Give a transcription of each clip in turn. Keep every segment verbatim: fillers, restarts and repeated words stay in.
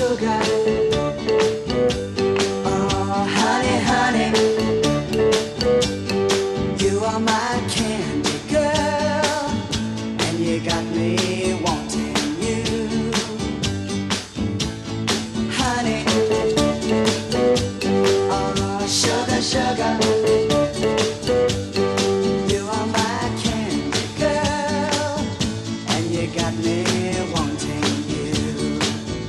sugar. Oh, honey, honey, you are my candy girl, and you got me wanting you. Honey, oh, sugar, sugar, you are my candy girl, and you got me wanting you.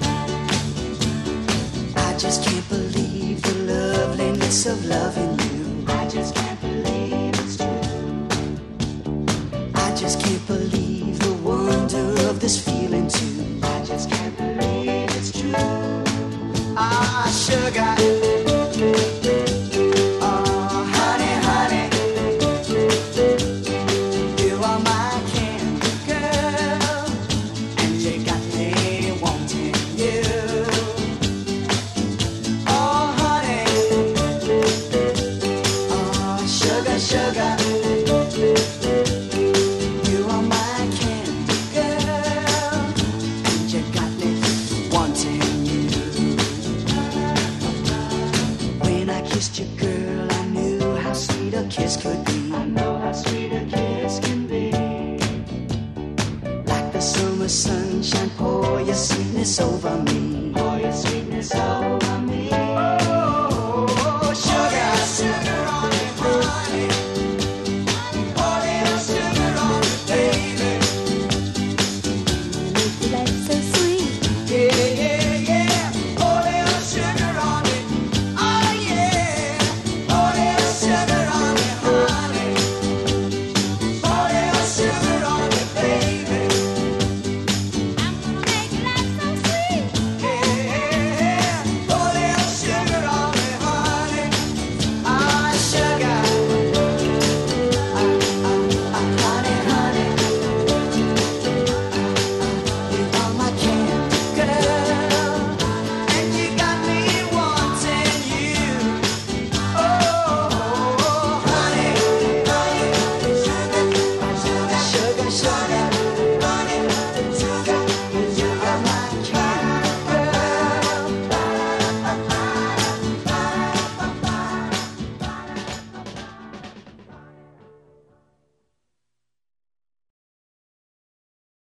I just can't believe the loveliness of loving you. I just can't believe it's true. I just can't believe the wonder of this feeling too. I just can't believe it's true. Ah, sugar. Oh, honey, honey, you are my candy girl, and you got me wanting you. Oh, honey, oh, sugar, sugar, you are my candy girl, and you got me wanting you. When I kissed you, girl, I knew how sweet a kiss could be. I know how sweet a kiss can be. Like the summer sunshine, pour your sweetness over me.